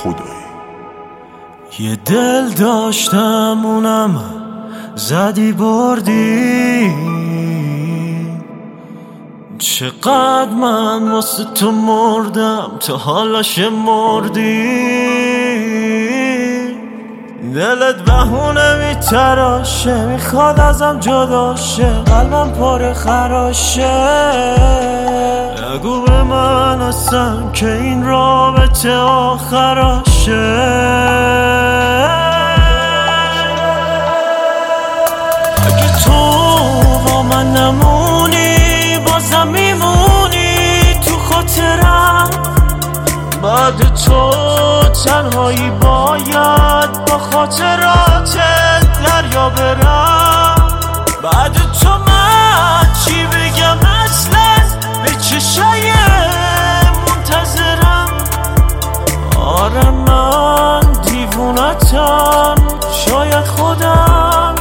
خدایی. یه دل داشتم اونم زدی بردی، چقدر من واسه تو مردم تا حالا شمردی. دلت بهونه میتراشه، میخواد ازم جدا شه، قلبم پر خراشه. نگو به من اصلا که این رابطه آخراشه. اگه تو با من نمونی بازم میمونی تو خاطرم، بعد تو تنهایی باید با خاطراتت دریا برم. بعد تو من چی بگم اصلا، به چشای منتظرم. آره من دیوونتم، شاید خودم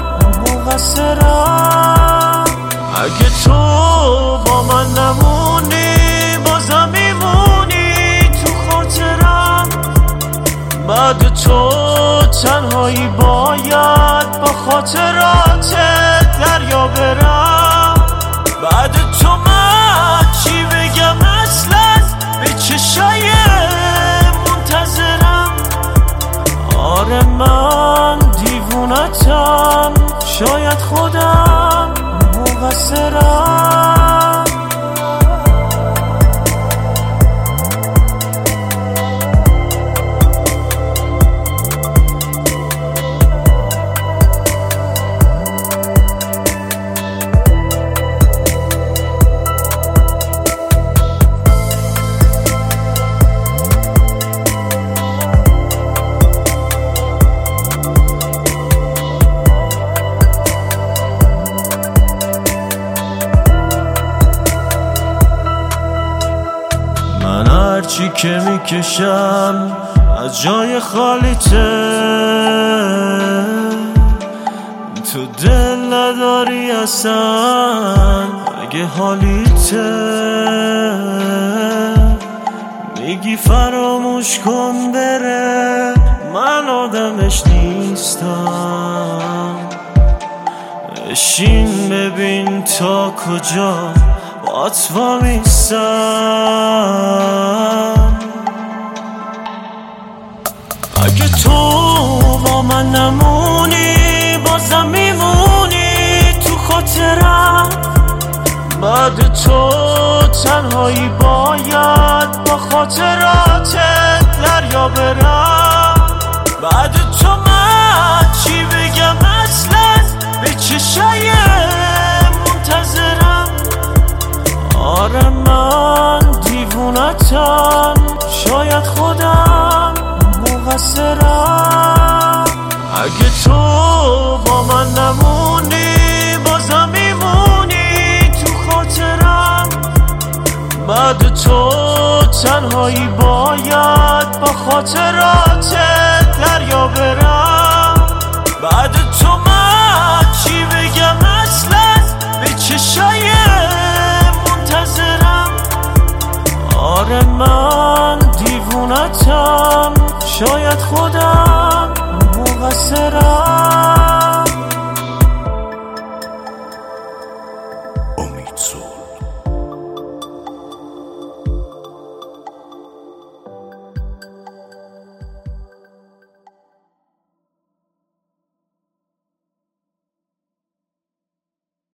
مقصرم. اگه تو با من نمونی بازم میمونی تو خاطرم، بعد تو تنهایی باید با خاطراتت دریا برم. بعد تو من چی بگم اصلا، به چشای منتظرم. آره من دیوونتم، شاید خودم مقصرم. من هرچی که میکشم از جای خالیته، تو دل نداری اصلا اگه حالیته. میگی فراموش کن بره، من آدمش نیستم. بشین ببین تا کجا بات وامیستم. اگه تو با من نمونی بازم میمونی تو خاطرم، بعد تو تنهایی باید با خاطراتت دریا برم. بعد تو من چی بگم اصلا، به چشای منتظرم. آره من دیوونتم، شاید خودم مقصرم. اگه تو با من نمونی بازم میمونی تو خاطرم، بعد تو تنهایی باید با خاطراتت دریا برم. بعد تو من چی بگم اصلا، به چشای منتظرم. آره من دیوونتم، شاید خودم مقصرم.